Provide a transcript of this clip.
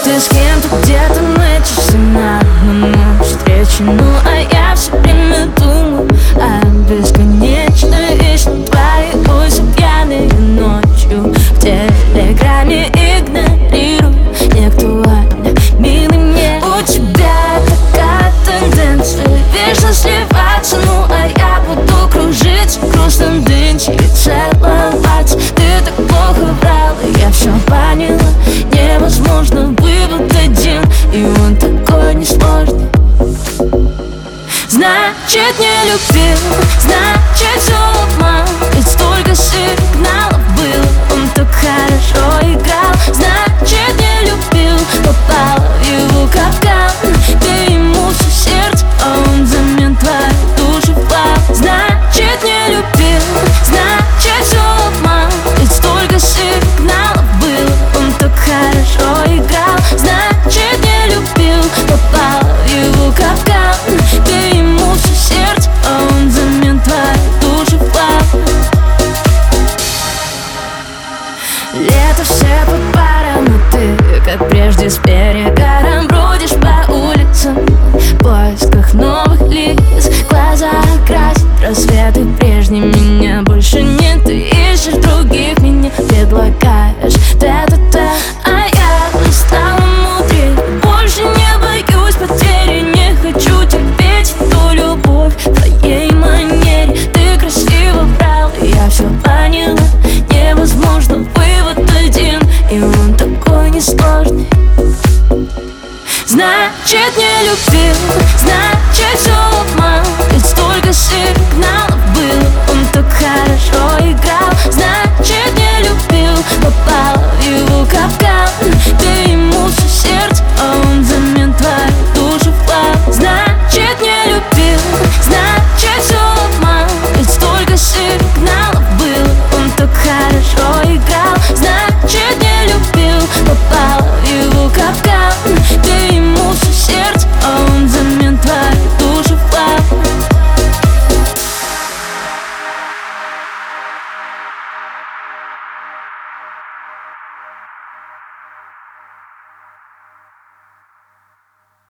Ты с кем-то где-то мчишься на встречу, ну а я все время думаю о бесконечной вечной твоей пусть пьяной ночью. В телеграме игнорирую, не актуально, милый мне. У тебя такая тенденция вечно сливаться, ну а я буду кружить в грустном дынче и целоваться. Ты так плохо врала, я все поняла. Невозможно выбрать один, и он такой несложный. Значит, не любил, значит, все обман. Ведь столько сигналов было, он так хорошо играл. Значит, не любил, попала в его капкан. Ты ему все сердце, а он взамен твою душу впал. Значит, не любил, значит, все обман. Ведь столько сигналов было, он так хорошо играл. Значит, не любил, попала в его капкан. Ты ему все сердце, а он взамен твою душу впал. Лето все по парам, но ты, как прежде, с перегаром бродишь по улицам в поисках новых лиц. Глаза красят рассветы прежние, меня больше нет. Ты ищешь других, меня предлагаешь тет-а-тет. А я стала мудрее, больше не боюсь потери. Не хочу терпеть эту любовь в твоей манере. Ты красиво врал, я все поняла. Невозможно вывод один, и он такой несложный. Значит, не любил, значит, все